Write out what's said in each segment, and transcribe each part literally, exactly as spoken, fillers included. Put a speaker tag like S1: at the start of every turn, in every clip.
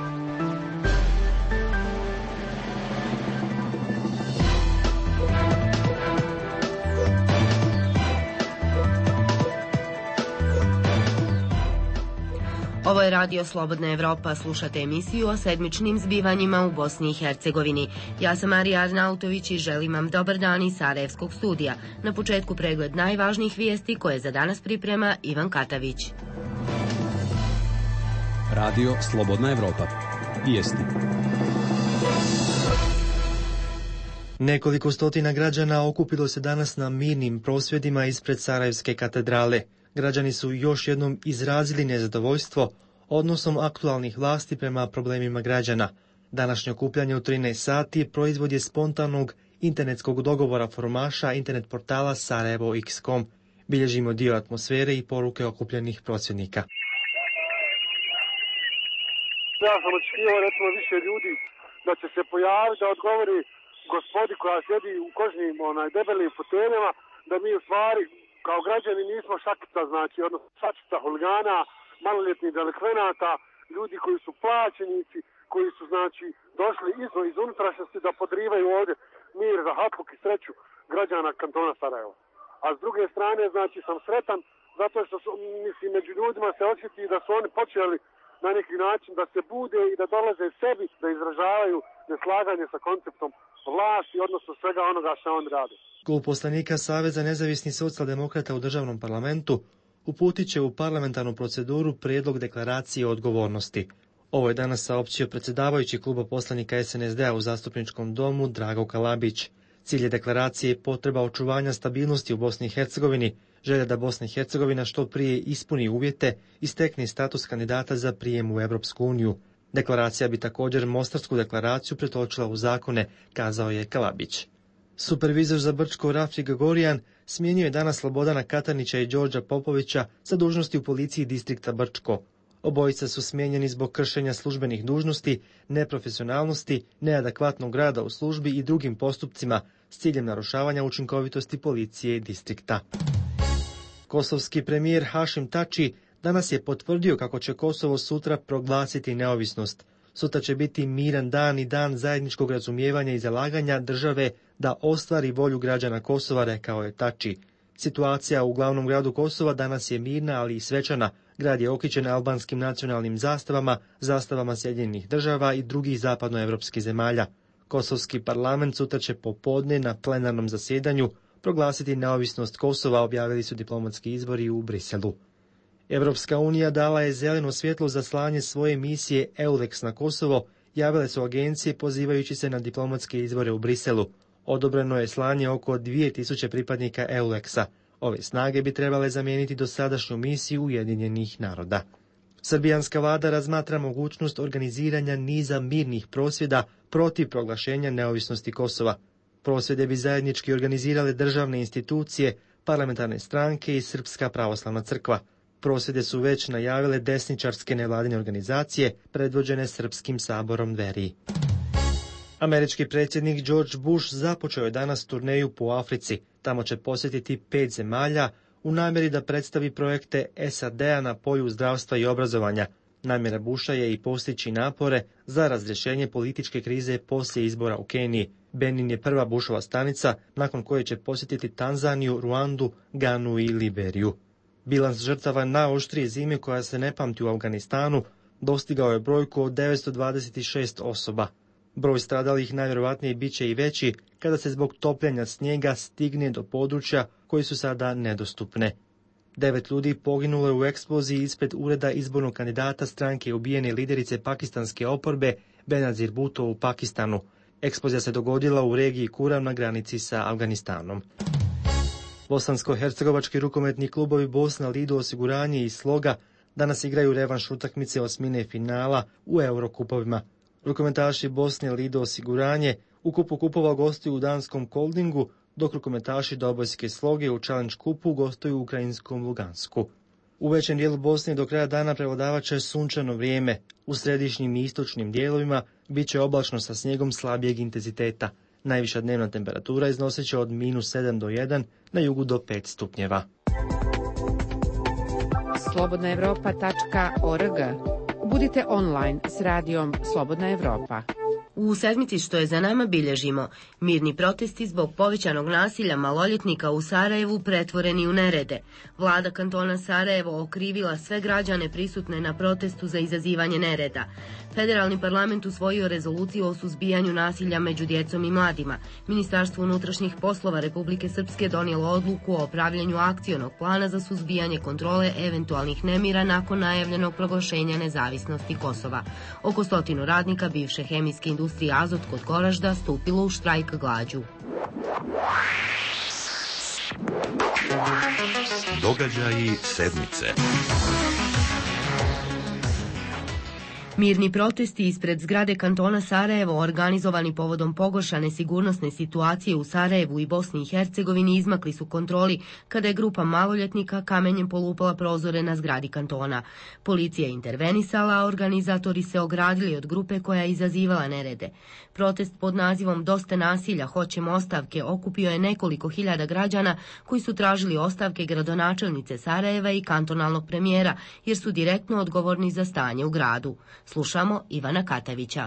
S1: Ovo je Radio Slobodna Evropa, slušate emisiju o sedmičnim zbivanjima u Bosni i Hercegovini. Ja sam Marija Arnautović i želim vam dobar dan iz Sarajevskog studija. Na početku pregled najvažnijih vijesti koje za danas priprema Ivan Katavić.
S2: Radio Slobodna Evropa. Vijesti.
S3: Nekoliko stotina građana okupilo se danas na mirnim prosvjedima ispred Sarajevske katedrale. Građani su još jednom izrazili nezadovoljstvo odnosom aktualnih vlasti prema problemima građana. Današnje okupljanje u trinaest sati proizvod je spontanog internetskog dogovora forumaša internet portala Sarajevo iks точка com. Bilježimo dio atmosfere i poruke okupljenih prosvjednika.
S4: Ja sam očekivao recimo više ljudi da će se pojaviti, da odgovori gospodi koja sjedi u kožnim onaj, debelim foteljama, da mi u stvari kao građani nismo šakica, znači, odnosno šačica huligana, maloljetnih delikvenata, ljudi koji su plaćenici, koji su, znači, došli iz, iz unutrašnjosti da podrivaju ovdje mir, za hapluk i sreću građana kantona Sarajeva. A s druge strane, znači, sam sretan zato što su, mislim, među ljudima se osjeti da su oni počeli na neki način da se bude i da dolaze sebi, da izražavaju neslaganje sa konceptom vlasti, odnosno svega onoga što oni rade.
S3: Klub poslanika Saveza nezavisnih socijaldemokrata u državnom parlamentu uputit će u parlamentarnu proceduru prijedlog deklaracije o odgovornosti. Ovo je danas saopćio predsjedavajući kluba poslanika es en es de a u zastupničkom domu Drago Kalabić. Cilj je deklaracije potreba očuvanja stabilnosti u Bosni i Hercegovini, želja da Bosna i Hercegovina što prije ispuni uvjete i stekne status kandidata za prijem u Europsku uniju. Deklaracija bi također Mostarsku deklaraciju pretočila u zakone, kazao je Kalabić. Supervizor za Brčko Rafik Gorijan smijenio je danas Slobodana Katanića i Đorđa Popovića za dužnosti u policiji distrikta Brčko. Obojica su smijenjeni zbog kršenja službenih dužnosti, neprofesionalnosti, neadekvatnog rada u službi i drugim postupcima s ciljem narušavanja učinkovitosti policije distrikta. Kosovski premijer Hašim Tači danas je potvrdio kako će Kosovo sutra proglasiti neovisnost. Sutra će biti miran dan i dan zajedničkog razumijevanja i zalaganja države da ostvari volju građana Kosova, rekao je Tači. Situacija u glavnom gradu Kosova danas je mirna, ali i svečana. Grad je okićen albanskim nacionalnim zastavama, zastavama Sjedinjenih država i drugih zapadnoevropskih zemalja. Kosovski parlament sutra će popodne na plenarnom zasjedanju proglasiti neovisnost Kosova, objavili su diplomatski izvori u Briselu. Evropska unija dala je zeleno svjetlo za slanje svoje misije EULEX na Kosovo, javile su agencije pozivajući se na diplomatske izvore u Briselu. Odobreno je slanje oko dvije tisuće pripadnika EULEX-a. Ove snage bi trebale zamijeniti dosadašnju misiju Ujedinjenih naroda. Srbijanska vlada razmatra mogućnost organiziranja niza mirnih prosvjeda protiv proglašenja neovisnosti Kosova. Prosvjede bi zajednički organizirale državne institucije, parlamentarne stranke i Srpska pravoslavna crkva. Prosvjede su već najavile desničarske nevladine organizacije predvođene Srpskim saborom Dveri. Američki predsjednik George Bush započeo je danas turneju po Africi. Tamo će posjetiti pet zemalja u namjeri da predstavi projekte es a de a na polju zdravstva i obrazovanja. Namjera Busha je i postići napore za razrješenje političke krize poslije izbora u Keniji. Benin je prva Bushova stanica, nakon koje će posjetiti Tanzaniju, Ruandu, Ganu i Liberiju. Bilans žrtava najoštrije zime koja se ne pamti u Afganistanu dostigao je brojku od devetsto dvadeset šest osoba. Broj stradalih najvjerojatnije bit će i veći kada se zbog topljenja snijega stigne do područja koji su sada nedostupne. Devet ljudi poginulo je u eksploziji ispred ureda izbornog kandidata stranke ubijene liderice pakistanske oporbe Benazir Bhutto u Pakistanu. Eksplozija se dogodila u regiji Kuram na granici sa Afganistanom. Bosansko-hercegovački rukometni klubovi Bosna, Lido osiguranje i Sloga danas igraju revanš utakmice osmine finala u Eurokupovima. Rukometaši Bosne, Lido osiguranje u kupu kupova gostuju u danskom Koldingu, dok rukometaši Dobojske Sloge u Challenge kupu gostuju u ukrajinskom Lugansku. U većem dijelu Bosne do kraja dana prevladavat će sunčano vrijeme. U središnjim i istočnim dijelovima bit će oblačno sa snijegom slabijeg intenziteta. Najviša dnevna temperatura iznosit će od minus sedam do jedan, na jugu do pet stupnjeva.
S5: slobodna evropa tačka org Budite online s radijom Slobodna Evropa.
S1: U sedmici što je za nama bilježimo mirni protesti zbog povećanog nasilja maloljetnika u Sarajevu pretvoreni u nerede. Vlada kantona Sarajevo okrivila sve građane prisutne na protestu za izazivanje nereda. Federalni parlament usvojio rezoluciju o suzbijanju nasilja među djecom i mladima. Ministarstvo unutrašnjih poslova Republike Srpske donijelo odluku o pravljenju akcionog plana za suzbijanje kontrole eventualnih nemira nakon najavljenog proglašenja nezavisnosti Kosova. Oko stotinu radnika bivše hemijske industrije Azot kod Goražda stupilo u štrajk glađu.
S6: Događaji sedmice.
S1: Mirni protesti ispred zgrade kantona Sarajevo, organizovani povodom pogoršane sigurnosne situacije u Sarajevu i Bosni i Hercegovini, izmakli su kontroli kada je grupa maloljetnika kamenjem polupala prozore na zgradi kantona. Policija je intervenisala, a organizatori se ogradili od grupe koja je izazivala nerede. Protest pod nazivom Dosta nasilja, hoćemo ostavke okupio je nekoliko hiljada građana koji su tražili ostavke gradonačelnice Sarajeva i kantonalnog premijera, jer su direktno odgovorni za stanje u gradu. Slušamo Ivana Katavića.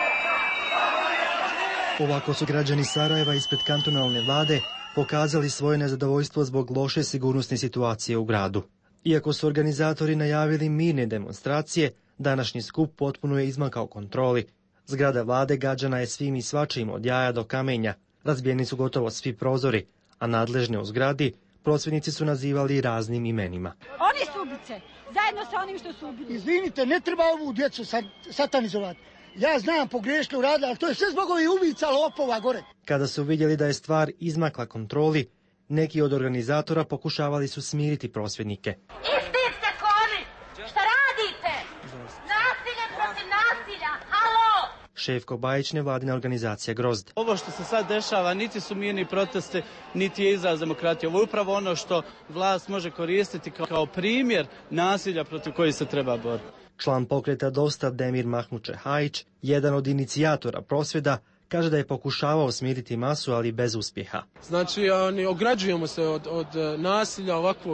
S3: Ovako su građani Sarajeva ispred kantonalne vlade pokazali svoje nezadovoljstvo zbog loše sigurnosne situacije u gradu. Iako su organizatori najavili mirne demonstracije, današnji skup potpuno je izmakao kontroli. Zgrada vlade gađana je svim i svačim od jaja do kamenja, razbijeni su gotovo svi prozori, a nadležne u zgradi prosvjednici su nazivali raznim imenima.
S7: Oni su ubice, zajedno sa onim što su ubili.
S8: Izvinite, ne treba ovu djecu satanizovati. Ja znam, pogriješili u radu, ali to je sve zbog ovih ubica lopova gore.
S3: Kada su vidjeli da je stvar izmakla kontroli, neki od organizatora pokušavali su smiriti prosvjednike.
S7: Istinite koni! Šta radite? Nasilje protiv nasilja! Halo!
S3: Šefko Bajić, nevladina organizacija Grozd.
S9: Ovo što se sad dešava niti su mirni protesti, niti je izraz demokratije. Ovo je upravo ono što vlast može koristiti kao primjer nasilja protiv koji se treba boriti.
S3: Član pokreta Dosta Demir Mahmuče Hajić, jedan od inicijatora prosvjeda, kaže da je pokušavao smiriti masu, ali bez uspjeha.
S10: Znači, oni, ograđujemo se od, od nasilja ovakvog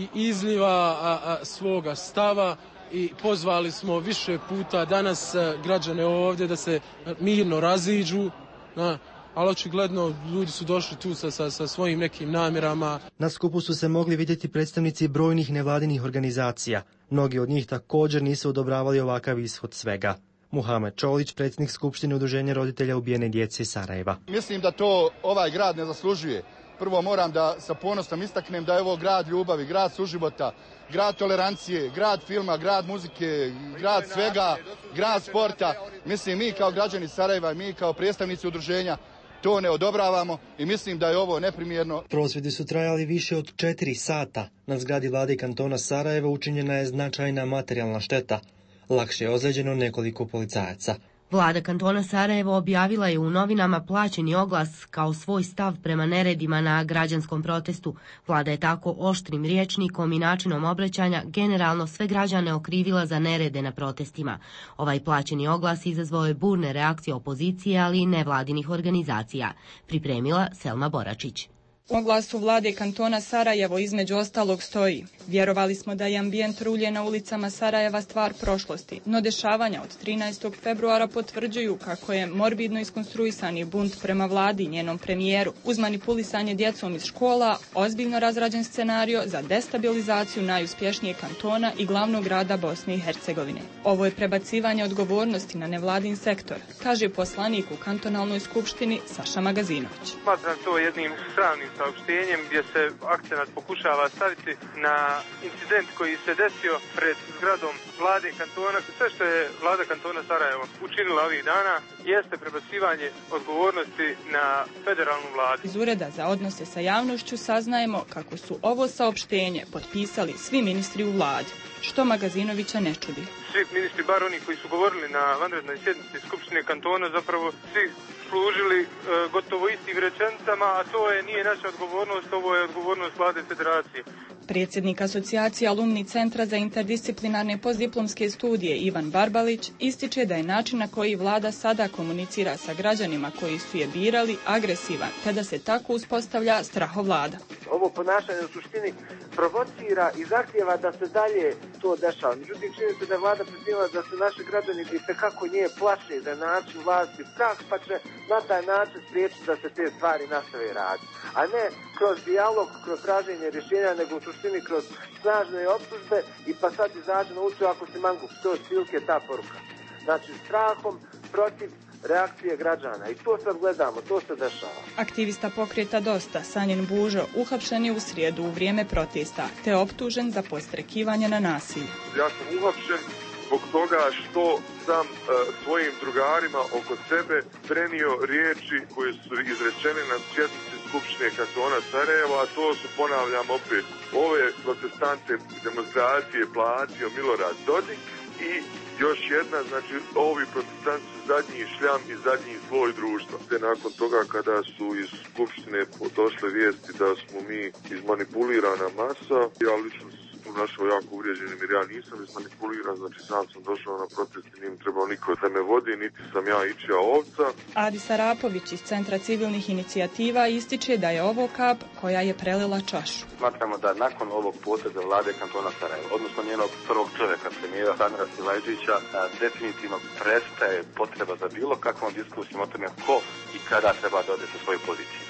S10: izliva a, a, svoga stava i pozvali smo više puta danas građane ovdje da se mirno raziđu, na, ali očigledno ljudi su došli tu sa, sa, sa svojim nekim namjerama.
S3: Na skupu su se mogli vidjeti predstavnici brojnih nevladinih organizacija. Mnogi od njih također nisu odobravali ovakav ishod svega. Muhamed Čolić, predsjednik Skupštine udruženja roditelja ubijene djece Sarajeva.
S11: Mislim da to ovaj grad ne zaslužuje. Prvo moram da sa ponosom istaknem da je ovo grad ljubavi, grad suživota, grad tolerancije, grad filma, grad muzike, grad svega, grad sporta. Mislim, mi kao građani Sarajeva, mi kao predstavnici udruženja to ne odobravamo i mislim da je ovo neprimjerno.
S3: Prosvjedi su trajali više od četiri sata. Na zgradi vlade kantona Sarajeva učinjena je značajna materijalna šteta. Lakše je ozlijeđeno nekoliko policajaca.
S1: Vlada kantona Sarajevo objavila je u novinama plaćeni oglas kao svoj stav prema neredima na građanskom protestu. Vlada je tako oštrim rječnikom i načinom obraćanja generalno sve građane okrivila za nerede na protestima. Ovaj plaćeni oglas izazvao je burne reakcije opozicije, ali i nevladinih organizacija. Pripremila Selma Boračić.
S12: U oglasu vlade kantona Sarajevo između ostalog stoji: vjerovali smo da je ambijent rulje na ulicama Sarajeva stvar prošlosti, no dešavanja od trinaestog februara potvrđuju kako je morbidno iskonstruisani bunt prema vladi i njenom premijeru, uz manipulisanje djecom iz škola, ozbiljno razrađen scenario za destabilizaciju najuspješnijeg kantona i glavnog grada Bosne i Hercegovine. Ovo je prebacivanje odgovornosti na nevladin sektor, kaže poslanik u kantonalnoj skupštini Saša Magazinović.
S13: Smatram to jednim sramnim saopštenjem gdje se akcenat pokušava staviti na incident koji se desio pred zgradom vlade kantona. Sve što je vlada kantona Sarajevo učinila ovih dana jeste prebacivanje odgovornosti na federalnu vladu.
S12: Iz Ureda za odnose sa javnošću saznajemo kako su ovo saopštenje potpisali svi ministri u vladi, što Magazinovića ne čudi.
S13: Svi ministri, bar oni koji su govorili na vanrednoj sjednici Skupštine kantona, zapravo svi služili e, gotovo istim rečenicama, a to je nije naša odgovornost, ovo je odgovornost vlade federacije.
S12: Predsjednik asocijacije alumni Centra za interdisciplinarne postdiplomske studije Ivan Barbalić ističe da je način na koji vlada sada komunicira sa građanima koji su je birali agresivan, te da se tako uspostavlja strahovlada.
S14: ovo ponašanje u suštini provocira i zahtjeva da se dalje to dešava. Međutim, čini se da je vlada predstavila da se naši građani itekako nje plaše, da je način vlasti strah, pa će na taj način spriječiti da se te stvari nastave raditi. A ne kroz dijalog, kroz traženje rješenja, nego u suštini kroz snažne optužbe i pa sad izađe na ulicu ako si mangup. To je stilke ta poruka. Znači, strahom protiv reakcije građana. I to sad gledamo, to se dešava.
S12: Aktivista pokreta Dosta, Sanjin Bužo, uhapšen je u srijedu u vrijeme protesta, te optužen za podstrekivanje na nasilje.
S15: Ja sam uhapšen zbog toga što sam e, svojim drugarima oko sebe prenio riječi koje su izrečene na sjednici Skupštine kantona Sarajeva, a to su, ponavljam opet, ove protestante demonstracije platio Milorad Dodik i još jedna, znači ovi protestanti su zadnji šljam i zadnji sloj društva. Te nakon toga kada su iz Skupštine došle vijesti da smo mi izmanipulirana masa, ja lično tu našao jako uvrijeđenim jer ja nisam izmanipuliran, znači sam sam došao na protest i nije trebao niko da me vodi, niti sam ja ičija ovca.
S12: Adi Sarapović iz Centra civilnih inicijativa ističe da je ovo kap koja je prelila čašu.
S16: Smatramo da nakon ovog poteza vlade kantona Sarajeva, odnosno njenog prvog čovjeka, premijera Damira Silajđića, definitivno prestaje potreba za bilo kakvom diskusijom o tome ko i kada treba da ode sa svoju poziciju.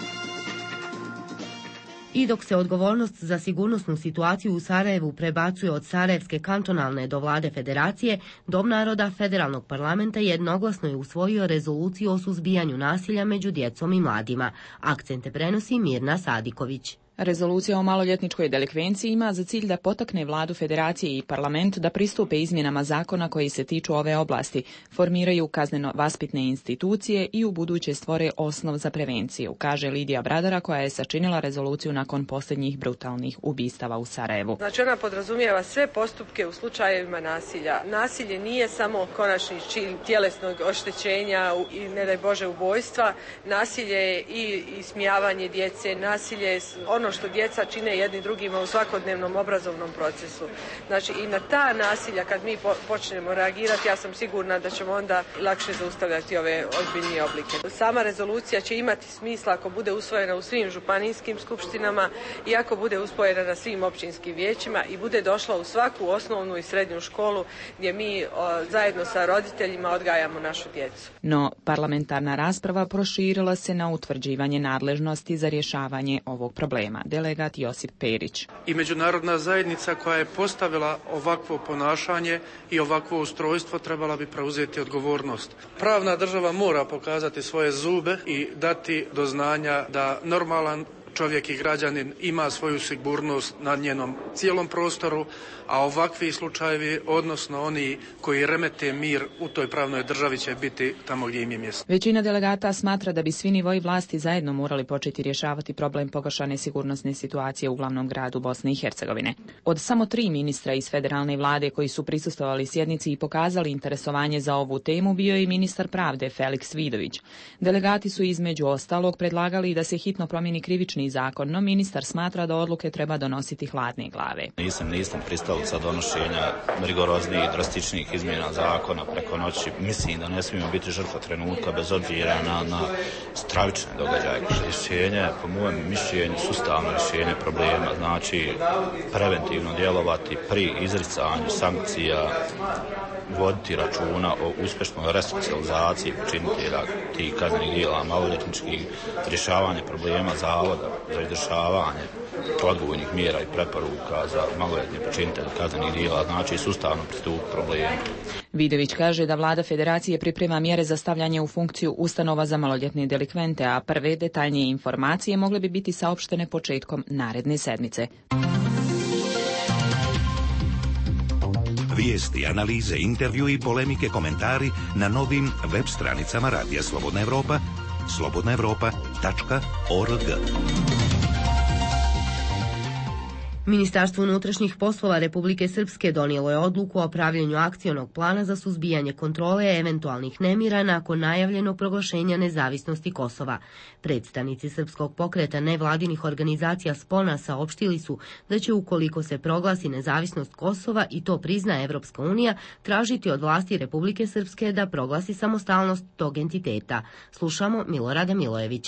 S1: I dok se odgovornost za sigurnosnu situaciju u Sarajevu prebacuje od Sarajevske kantonalne do vlade federacije, Dom naroda federalnog parlamenta jednoglasno je usvojio rezoluciju o suzbijanju nasilja među djecom i mladima. Akcente prenosi Mirna Sadiković.
S17: Rezolucija o maloljetničkoj delikvenciji ima za cilj da potakne vladu federacije i parlament da pristupe izmjenama zakona koji se tiču ove oblasti, formiraju kazneno-vaspitne institucije i u buduće stvore osnov za prevenciju, kaže Lidija Bradara koja je sačinila rezoluciju nakon posljednjih brutalnih ubistava u Sarajevu.
S18: Znači ona podrazumijeva sve postupke u slučajevima nasilja. Nasilje nije samo konačni čin tjelesnog oštećenja i ne daj Bože ubojstva, nasilje je i ismijavanje djece, nasilje je ono što djeca čine jedni drugima u svakodnevnom obrazovnom procesu. Znači i na ta nasilja kad mi po- počnemo reagirati, ja sam sigurna da ćemo onda lakše zaustavljati ove ozbiljnije oblike. Sama rezolucija će imati smisla ako bude usvojena u svim županijskim skupštinama i ako bude usvojena na svim općinskim vijećima i bude došla u svaku osnovnu i srednju školu gdje mi o, zajedno sa roditeljima odgajamo našu djecu.
S17: No, parlamentarna rasprava proširila se na utvrđivanje nadležnosti za rješavanje ovog problema. Delegat Josip Perić.
S19: I međunarodna zajednica koja je postavila ovakvo ponašanje i ovakvo ustrojstvo trebala bi preuzeti odgovornost. Pravna država mora pokazati svoje zube i dati do znanja da normalan čovjek i građanin ima svoju sigurnost na njenom cijelom prostoru, a ovakvi slučajevi, odnosno oni koji remete mir u toj pravnoj državi će biti tamo gdje im je mjesto.
S17: Većina delegata smatra da bi svi nivoji vlasti zajedno morali početi rješavati problem pogoršane sigurnosne situacije u glavnom gradu Bosne i Hercegovine. Od samo tri ministra iz federalne vlade koji su prisustvovali sjednici i pokazali interesovanje za ovu temu bio je i ministar pravde Feliks Vidović. Delegati su između ostalog predlagali da se hitno promijeni krivični zakon, no ministar smatra da odluke treba donositi hladne glave.
S20: Nisam, nisam pristalica donošenja rigoroznijih, drastičnih izmjena zakona preko noći. Mislim da ne smijemo biti žrtva trenutka bez obzira na, na stravične događaje. Rješenje, po mojem mišljenju, sustavno rješenje problema, znači preventivno djelovati pri izricanju sankcija, voditi računa o uspješnoj resocijalizaciji počinitelja tih kaznenih djela maloljetničkih, rješavanje problema zavoda za izvršavanje odgovornih mjera i preporuka za maloljetne počinitelje kaznenih djela, znači sustavno pristup problemu.
S17: Vidović kaže da vlada federacije priprema mjere za stavljanje u funkciju ustanova za maloljetne delikvente, a prve detaljnije informacije mogle bi biti saopštene početkom naredne sedmice.
S6: Vijesti, analize, intervju i polemike, komentari na novim web stranicama Radija Slobodna Evropa, slobodna evropa tačka org.
S1: Ministarstvo unutrašnjih poslova Republike Srpske donijelo je odluku o pravljenju akcionog plana za suzbijanje kontrole eventualnih nemira nakon najavljenog proglašenja nezavisnosti Kosova. Predstavnici Srpskog pokreta nevladinih organizacija Spona saopštili su da će ukoliko se proglasi nezavisnost Kosova i to prizna Evropska unija, tražiti od vlasti Republike Srpske da proglasi samostalnost tog entiteta. Slušamo Milorada Milojevića.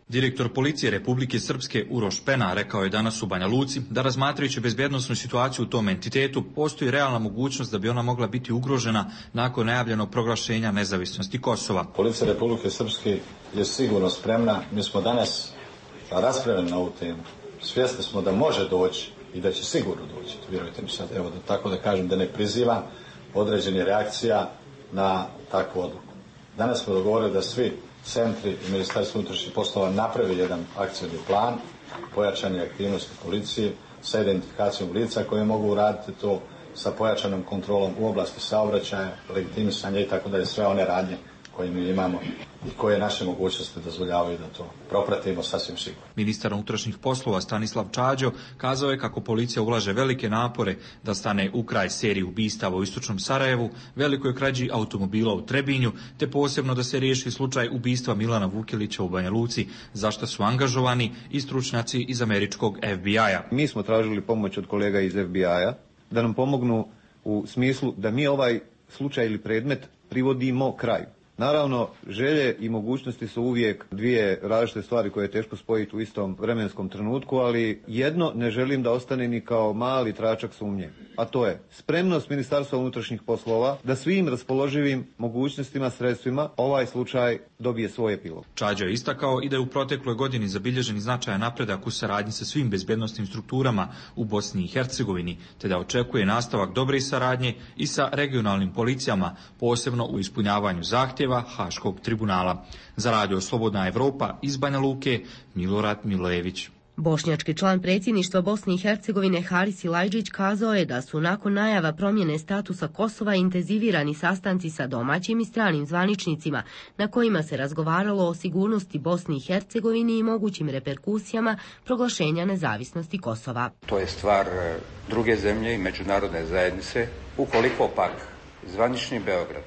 S21: Direktor policije Republike Srpske Uroš Pena rekao je danas u Banja Luci da razmatrajući bezbjednosnu situaciju u tom entitetu postoji realna mogućnost da bi ona mogla biti ugrožena nakon najavljenog proglašenja nezavisnosti Kosova.
S22: Policija Republike Srpske je sigurno spremna. Mi smo danas raspravljeni na ovu temu. Svjesni smo da može doći i da će sigurno doći. Vjerujte mi sad, evo da tako da kažem, da ne prizivam određenih reakcija na takvu odluku. Danas smo dogovorili da svi centri i Ministarstvo unutrašnjih poslova napravi jedan akcijni plan, pojačanje aktivnosti policije sa identifikacijom lica koje mogu uraditi to, sa pojačanom kontrolom u oblasti saobraćaja, legitimisanja i tako dalje, sve one radnje koje mi imamo i koje naše mogućnosti dozvoljavaju da to propratimo sasvim sigurno.
S21: Ministar unutrašnjih poslova Stanislav Čađo kazao je kako policija ulaže velike napore da stane u kraj seriji ubistava u istočnom Sarajevu, velikoj krađi automobila u Trebinju, te posebno da se riješi slučaj ubistva Milana Vukilića u Banja Luci, za što su angažovani i stručnjaci iz američkog F B I-a.
S23: Mi smo tražili pomoć od kolega iz F B I-a da nam pomognu u smislu da mi ovaj slučaj ili predmet privodimo kraju. Naravno, želje i mogućnosti su uvijek dvije različite stvari koje je teško spojiti u istom vremenskom trenutku, ali jedno ne želim da ostane ni kao mali tračak sumnje, a to je spremnost Ministarstva unutrašnjih poslova da svim raspoloživim mogućnostima, sredstvima ovaj slučaj dobije svoj epilog.
S21: Čađo je istakao i da je u protekloj godini zabilježen značajan napredak u saradnji sa svim bezbednosnim strukturama u Bosni i Hercegovini, te da očekuje nastavak dobre saradnje i sa regionalnim policijama, posebno u ispunjavanju zahtjeva Haškog tribunala. Za radio Slobodna Evropa iz Banja Luke, Milorad Milojević.
S1: Bošnjački član predsjedništva Bosne i Hercegovine Haris Silajdžić kazao je da su nakon najava promjene statusa Kosova intenzivirani sastanci sa domaćim i stranim zvaničnicima na kojima se razgovaralo o sigurnosti Bosni i Hercegovini i mogućim reperkusijama proglašenja nezavisnosti Kosova.
S24: To je stvar druge zemlje i međunarodne zajednice. Ukoliko pak zvanični Beograd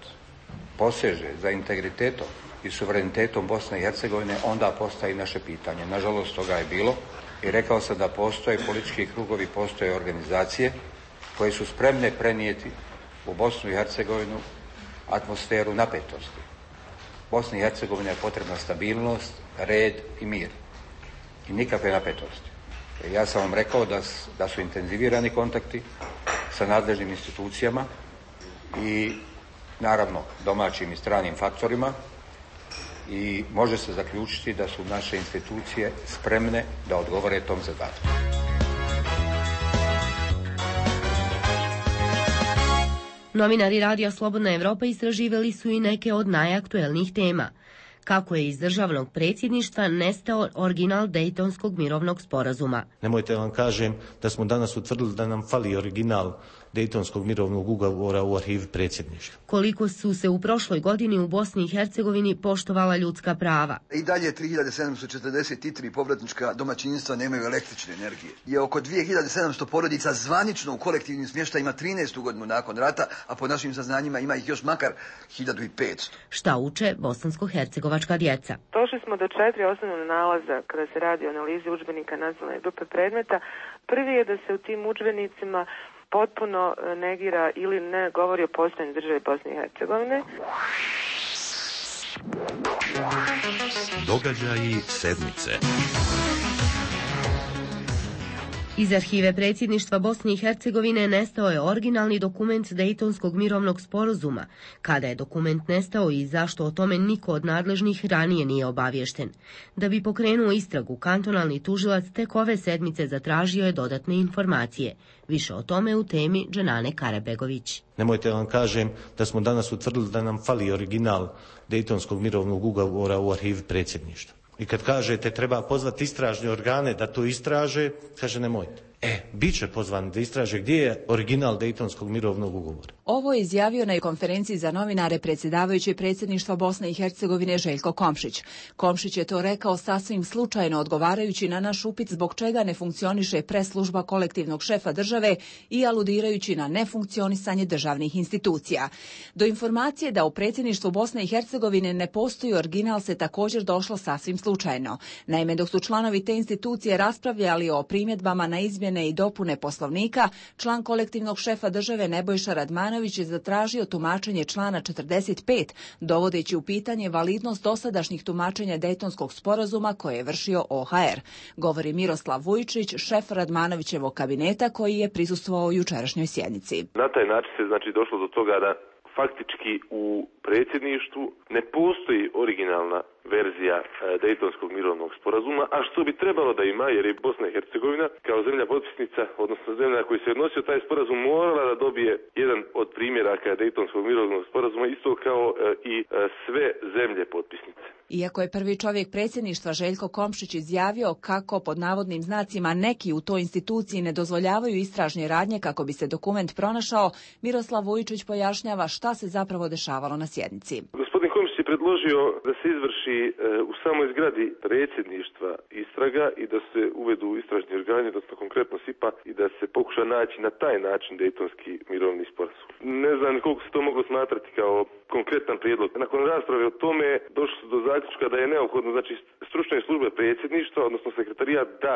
S24: poseže za integritetom i suverenitetom Bosne i Hercegovine, onda postaje naše pitanje. Nažalost, toga je bilo i rekao sam da postoje politički krugovi, postoje organizacije koje su spremne prenijeti u Bosnu i Hercegovinu atmosferu napetosti. Bosni i Hercegovini je potrebna stabilnost, red i mir i nikakve napetosti. Ja sam vam rekao da, da su intenzivirani kontakti sa nadležnim institucijama i naravno domaćim i stranim faktorima i može se zaključiti da su naše institucije spremne da odgovore tom zadatku.
S1: Novinari Radija Slobodna Evropa istraživali su i neke od najaktuelnijih tema. Kako je iz državnog predsjedništva nestao original Dejtonskog mirovnog sporazuma.
S25: Nemojte vam kažem da smo danas utvrdili da nam fali original Dejtonskog mirovnog ugovora u arhivi predsjedništva.
S1: Koliko su se u prošloj godini u Bosni i Hercegovini poštovala ljudska prava.
S26: I dalje tri hiljade sedamsto četrdeset tri povratnička domaćinstva nemaju električne energije. Je oko dvije hiljade sedamsto porodica zvanično u kolektivnim smještajima trinaestu godinu nakon rata, a po našim saznanjima ima ih još makar hiljadu petsto.
S1: Šta uče bosansko-hercegovačka djeca?
S27: Došli smo do četiri osnovna nalaza kada se radi o analizi udžbenika nacionalne grupe predmeta. Prvi je da se u tim udžbenicima potpuno negira ili ne govori o postojanju države Bosne i Hercegovine.
S6: Događaji sedmice.
S1: Iz arhive predsjedništva Bosne i Hercegovine nestao je originalni dokument Dejtonskog mirovnog sporazuma. Kada je dokument nestao i zašto o tome niko od nadležnih ranije nije obaviješten. Da bi pokrenuo istragu, kantonalni tužilac tek ove sedmice zatražio je dodatne informacije. Više o tome u temi Dženane Karabegović.
S25: Nemojte vam kažem da smo danas utvrdili da nam fali original Dejtonskog mirovnog ugovora u arhivi predsjedništva. I kad kažete treba pozvati istražne organe da to istraže, kaže nemojte. E, bit će pozvan da istraže gdje je original Dejtonskog mirovnog ugovora.
S17: Ovo je izjavio na konferenciji za novinare predsjedavajući predsjedništva Bosne i Hercegovine Željko Komšić. Komšić je to rekao sasvim slučajno odgovarajući na naš upit zbog čega ne funkcioniše preslužba kolektivnog šefa države i aludirajući na nefunkcionisanje državnih institucija. Do informacije da u predsjedništvu Bosne i Hercegovine ne postoji original se također došlo sasvim slučajno. Naime, dok su članovi te institucije raspravljali o primjedbama na izmjene
S2: izmjene i dopune Poslovnika, član kolektivnog šefa države Nebojša Radmanović je zatražio tumačenje člana četrdeset pet, dovodeći u pitanje validnost dosadašnjih tumačenja Dejtonskog sporazuma koje je vršio O H R. Govori Miroslav Vujčić, šef Radmanovićevog kabineta koji je prisustvovao jučerašnjoj sjednici.
S4: Na taj način se znači došlo do toga da faktički u predsjedništvu ne postoji originalna verzija Dejtonskog mirovnog sporazuma, a što bi trebalo da ima, jer je Bosna i Hercegovina kao zemlja potpisnica, odnosno zemlja na koju se odnosio taj sporazum, morala da dobije jedan od primjeraka Dejtonskog mirovnog sporazuma, isto kao i sve zemlje potpisnice.
S2: Iako je prvi čovjek predsjedništva Željko Komšić izjavio kako pod navodnim znacima neki u toj instituciji ne dozvoljavaju istražne radnje kako bi se dokument pronašao, Miroslav Vujčić pojašnjava šta se zapravo dešavalo na sjednici.
S4: Gospodin Komšić je predložio da se izvrši u samoj zgradi predsjedništva istraga i da se uvedu istražni organi, odnosno konkretno S I P A, i da se pokuša naći na taj način Dejtonski mirovni sporazum. Ne znam koliko se to moglo smatrati kao konkretan prijedlog. Nakon rasprave o tome došlo se do zaključka da je neophodno, znači, stručne službe predsjedništva, odnosno sekretarijat, da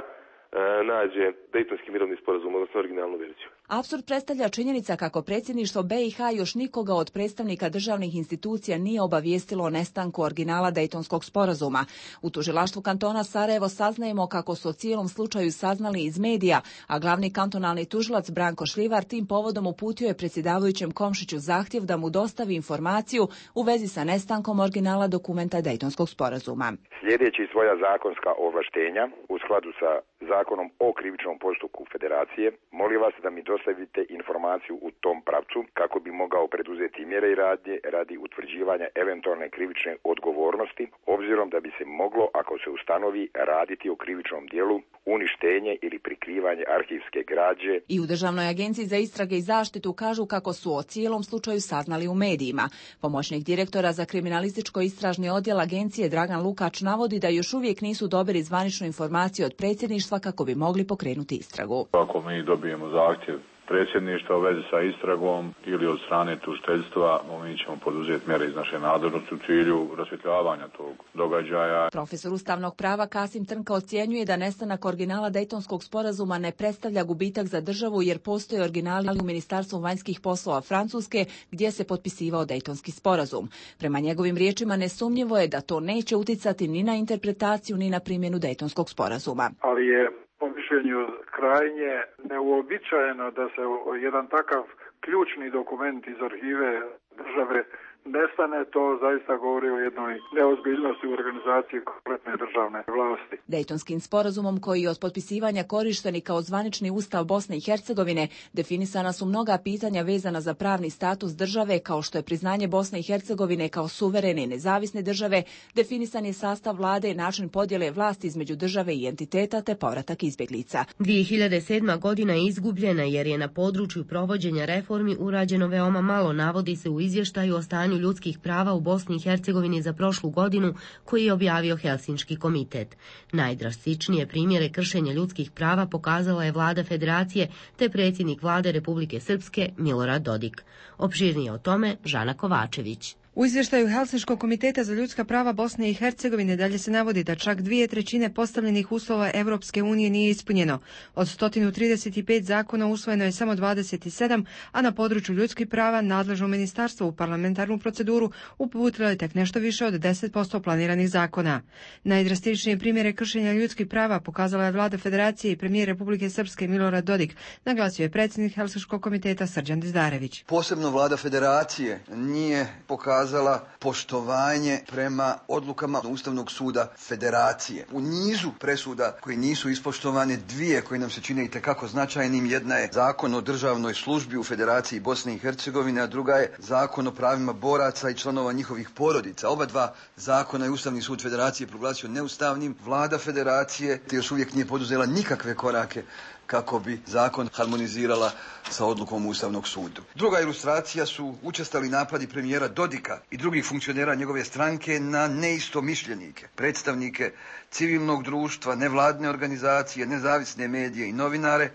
S4: nađe Dejtonski mirovni sporazum, odnosno originalnu verziju.
S2: Apsurd predstavlja činjenica kako predsjedništvo B i H još nikoga od predstavnika državnih institucija nije obavijestilo o nestanku originala Dejtonskog sporazuma. U tužilaštvu kantona Sarajevo saznajemo kako su o cijelom slučaju saznali iz medija, a glavni kantonalni tužilac Branko Šljivar tim povodom uputio je predsjedavajućem Komšiću zahtjev da mu dostavi informaciju u vezi sa nestankom originala dokumenta Dejtonskog sporazuma.
S5: Slijedeći svoja zakonska ovlaštenja u skladu sa Zakonom o krivičnom postupku Federacije, molim vas da mi dostavite informaciju u tom pravcu kako bi mogao preduzeti mjere i radnje radi utvrđivanja eventualne krivične odgovornosti, obzirom da bi se moglo, ako se ustanovi, raditi o krivičnom dijelu, uništenje ili prikrivanje arhivske građe.
S2: I u Državnoj agenciji za istrage i zaštitu kažu kako su o cijelom slučaju saznali u medijima. Pomoćnik direktora za kriminalističko istražni odjel agencije Dragan Lukač navodi da još uvijek nisu dobili zvaničnu informaciju od predsjedništva kako bi mogli pokrenuti istragu.
S7: Ako mi dobijemo zahtjev predsjedništva u vezi sa istragom ili od strane tužiteljstva, mi ćemo poduzeti mjere iz naše nadležnosti u cilju rasvjetljavanja tog događaja.
S2: Profesor ustavnog prava Kasim Trnka ocjenjuje da nestanak originala Dejtonskog sporazuma ne predstavlja gubitak za državu jer postoje originali u Ministarstvu vanjskih poslova Francuske gdje se potpisivao Dejtonski sporazum. Prema njegovim riječima nesumnjivo je da to neće uticati ni na interpretaciju ni na primjenu Dejtonskog sporazuma.
S8: Ali je po mišljenju krajnje neuobičajeno da se jedan takav ključni dokument iz arhive države nestane, to zaista govori o jednoj neozbiljnosti u organizaciji kompletne državne vlasti.
S2: Dejtonskim sporazumom koji je od potpisivanja korišten i kao zvanični ustav Bosne i Hercegovine definisana su mnoga pitanja vezana za pravni status države, kao što je priznanje Bosne i Hercegovine kao suverene i nezavisne države, definisan je sastav vlade i način podjele vlasti između države i entiteta te povratak izbjeglica.
S1: dvije hiljade sedma. godina je izgubljena jer je na području provođenja reformi urađeno veoma malo, navodi se u izvještaju o stanju ljudskih prava u Bosni i Hercegovini za prošlu godinu koji je objavio Helsinški komitet. Najdrastičnije primjere kršenja ljudskih prava pokazala je vlada Federacije te predsjednik vlade Republike Srpske Milorad Dodik. Opširnije o tome Žana Kovačević.
S9: U izvještaju Helsinškog komiteta za ljudska prava Bosne i Hercegovine dalje se navodi da čak dvije trećine postavljenih uslova Europske unije nije ispunjeno. Od sto trideset pet zakona usvojeno je samo dvadeset sedam, a na području ljudskih prava nadležno ministarstvo u parlamentarnu proceduru uputilo je tek nešto više od deset posto planiranih zakona. Najdrastičnije primjere kršenja ljudskih prava pokazala je vlada Federacije i premijer Republike Srpske Milorad Dodik, naglasio je predsjednik Helsinškog komiteta Srđan Dizdarević.
S26: Posebno vlada Federacije nije pokazala poštovanje prema odlukama Ustavnog suda Federacije. U nizu presuda koji nisu ispoštovane, dvije koje nam se čine itekako značajnim, jedna je Zakon o državnoj službi u Federaciji Bosne i Hercegovine, a druga je Zakon o pravima boraca i članova njihovih porodica. Oba dva zakona je Ustavni sud Federacije proglasio neustavnim. Vlada Federacije te još uvijek nije poduzela nikakve korake kako bi zakon harmonizirala sa odlukom Ustavnog suda. Druga ilustracija su učestali napadi premijera Dodika i drugih funkcionera njegove stranke na neistomišljenike, predstavnike civilnog društva, nevladine organizacije, nezavisne medije i novinare,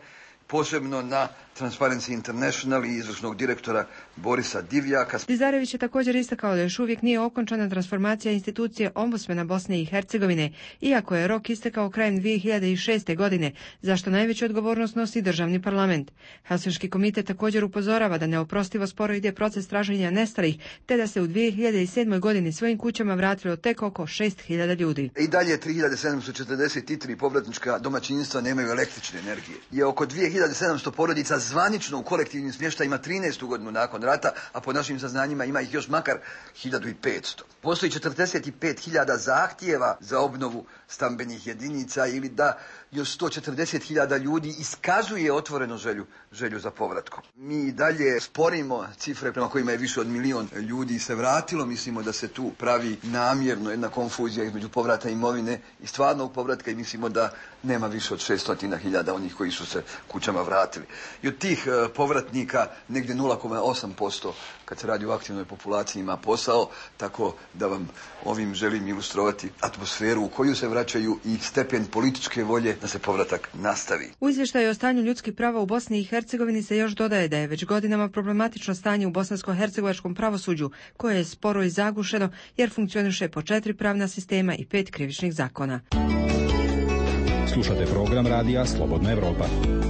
S26: posebno na Transparency International i izvršnog direktora Borisa Divjaka.
S9: Dizarević je također istakao da još uvijek nije okončana transformacija institucije ombudsmana Bosne i Hercegovine, iako je rok istekao krajem dvije hiljade šeste. godine, zašto najveću odgovornost nosi državni parlament. Helsinški komitet također upozorava da neoprostivo sporo ide proces traženja nestalih, te da se u dvije hiljade sedmoj. godini svojim kućama vratilo tek oko šest hiljada ljudi.
S26: I dalje tri hiljade sedamsto četrdeset tri povratnička domaćinstva nemaju električne energije. Je oko dvije hiljade sedamsto porodica zvanično u kolektivnim smještajima trinaestu godinu nakon rata, a po našim saznanjima ima ih još makar hiljadu petsto. Postoji četrdeset pet hiljada zahtjeva za obnovu stambenih jedinica ili da još sto četrdeset hiljada ljudi iskazuje otvoreno želju, želju za povratkom. Mi i dalje sporimo cifre prema kojima je više od milion ljudi se vratilo. Mislimo da se tu pravi namjerno jedna konfuzija između povrata imovine i stvarnog povratka i mislimo da nema više od šesto hiljada onih koji su se kućama vratili. I od tih uh, povratnika negdje nula zarez osam posto kad se radi o aktivnoj populaciji ima posao, tako da vam ovim želim ilustrovati atmosferu u koju se vraćaju i stepen političke volje da se povratak nastavi.
S9: U izvještaju o stanju ljudskih prava u Bosni i Hercegovini se još dodaje da je već godinama problematično stanje u bosansko-hercegovačkom pravosuđu, koje je sporo i zagušeno jer funkcioniše po četiri pravna sistema i pet krivičnih zakona.
S3: Slušate program radija Slobodna Evropa.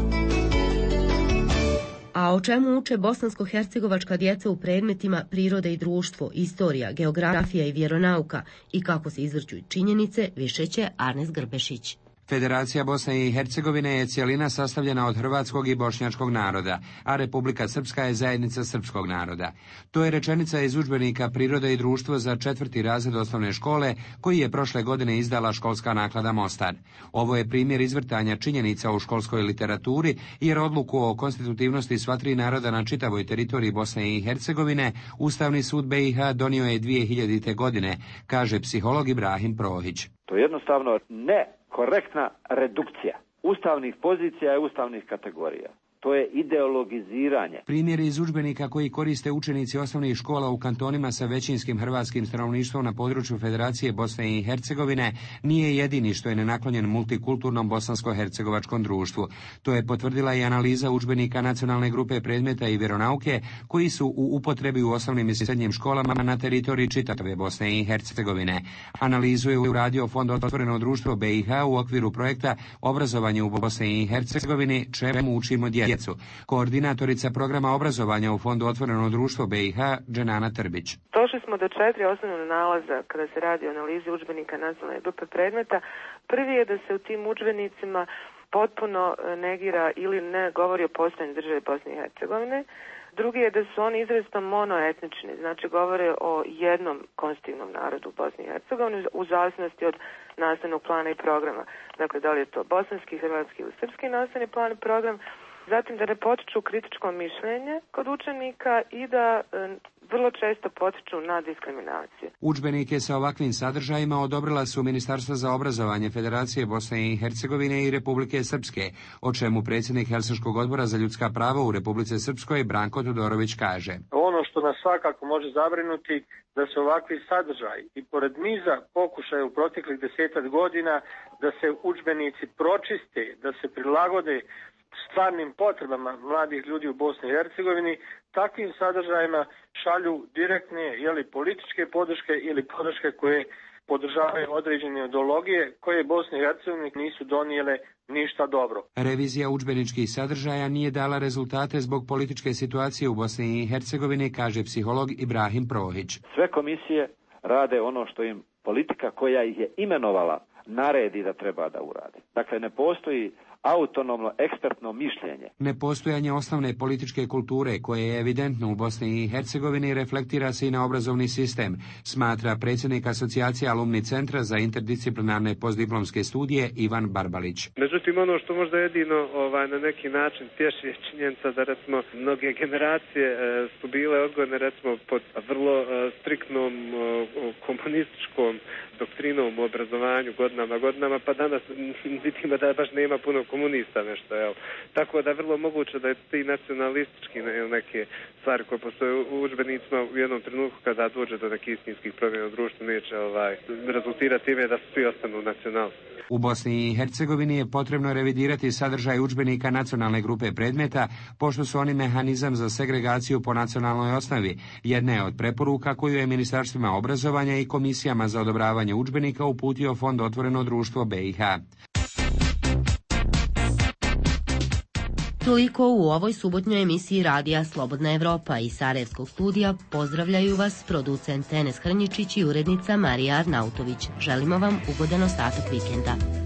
S1: A o čemu uče bosansko-hercegovačka djeca u predmetima prirode i društvo, istorija, geografija i vjeronauka i kako se izvrću činjenice, više će Arnes Grbešić.
S10: Federacija Bosne i Hercegovine je cjelina sastavljena od hrvatskog i bošnjačkog naroda, a Republika Srpska je zajednica srpskog naroda. To je rečenica iz udžbenika Priroda i društvo za četvrti razred osnovne škole, koji je prošle godine izdala školska naklada Mostar. Ovo je primjer izvrtanja činjenica u školskoj literaturi, jer odluku o konstitutivnosti sva tri naroda na čitavoj teritoriji Bosne i Hercegovine Ustavni sud B i H donio je dvije hiljadite. godine, kaže psiholog Ibrahim Prohić.
S11: To je jednostavno ne korektna redukcija ustavnih pozicija i ustavnih kategorija. To je ideologiziranje.
S10: Primjeri iz udžbenika koji koriste učenici osnovnih škola u kantonima sa većinskim hrvatskim stanovništvom na području Federacije Bosne i Hercegovine nije jedini što je nenaklonjen multikulturnom bosansko-hercegovačkom društvu. To je potvrdila i analiza udžbenika nacionalne grupe predmeta i vjeronauke koji su u upotrebi u osnovnim i srednjim školama na teritoriji čitave Bosne i Hercegovine. Analizu je uradio Fond Otvoreno društvo B i H u okviru projekta Obrazovanje u Bosni i Hercegovini, čemu učimo djecu. Koordinatorica programa obrazovanja u Fondu Otvoreno društvo B i H, Dženana Trbić.
S27: Došli smo do četiri osnovna nalaza kada se radi o analizi udžbenika nacionalne grupe predmeta. Prvi je da se u tim udžbenicima potpuno negira ili ne govori o postojanju države Bosne i Hercegovine. Drugi je da su oni izrazito monoetnični, znači govore o jednom konstitutivnom narodu u Bosni i Hercegovini u zavisnosti od nastavnog plana i programa. Dakle, da li je to bosanski, hrvatski ili srpski nastavni plan i program. Zatim da ne potiču kritičko mišljenje kod učenika i da e, vrlo često potiču na diskriminaciju.
S10: Udžbenike sa ovakvim sadržajima odobrila su Ministarstvo za obrazovanje Federacije Bosne i Hercegovine i Republike Srpske, o čemu predsjednik Helsinškog odbora za ljudska prava u Republici Srpskoj Branko Todorović kaže.
S12: Ono što nas svakako može zabrinuti da se ovakvi sadržaji i pored niza pokušaja u proteklih desetak godina da se udžbenici pročiste, da se prilagode stvarnim potrebama mladih ljudi u Bosni i Hercegovini, takvim sadržajima šalju direktne jeli, političke podrške ili podrške koje podržavaju određene ideologije koje Bosni i Hercegovini nisu donijele ništa dobro.
S10: Revizija udžbeničkih sadržaja nije dala rezultate zbog političke situacije u Bosni i Hercegovini, kaže psiholog Ibrahim Prohić.
S11: Sve komisije rade ono što im politika koja ih je imenovala naredi da treba da urade. Dakle, ne postoji autonomno ekspertno mišljenje.
S10: Nepostojanje osnovne političke kulture koje je evidentno u Bosni i Hercegovini reflektira se i na obrazovni sistem, smatra predsjednik asocijacije Alumni centra za interdisciplinarne postdiplomske studije Ivan Barbalić.
S13: Međutim, ono što možda jedino ovaj, na neki način tješi je činjenica da recimo mnoge generacije e, su bile odgojene recimo pod vrlo e, striktnom e, komunističkom doktrinom u obrazovanju godinama, godinama, pa danas vidimo da baš nema puno komunista nešto, jel? Tako da je vrlo moguće da je ti nacionalistički ne, neke stvari koje postoje u udžbenicima u jednom trenutku kada dođe do nekih istinskih promjena u društvu neće ovaj, rezultirati time da svi ostanu nacionalni.
S10: U Bosni i Hercegovini je potrebno revidirati sadržaj udžbenika nacionalne grupe predmeta, pošto su oni mehanizam za segregaciju po nacionalnoj osnovi. Jedna je od preporuka koju je ministarstvima obrazovanja i komisijama za odobravanje udžbenika uputio Fond Otvoreno društvo B i H.
S1: Toliko u ovoj subotnjoj emisiji radija Slobodna Evropa. Iz Sarajevskog studija pozdravljaju vas producent Enes Hrnjičić i urednica Marija Arnautović. Želimo vam ugodan ostatak vikenda.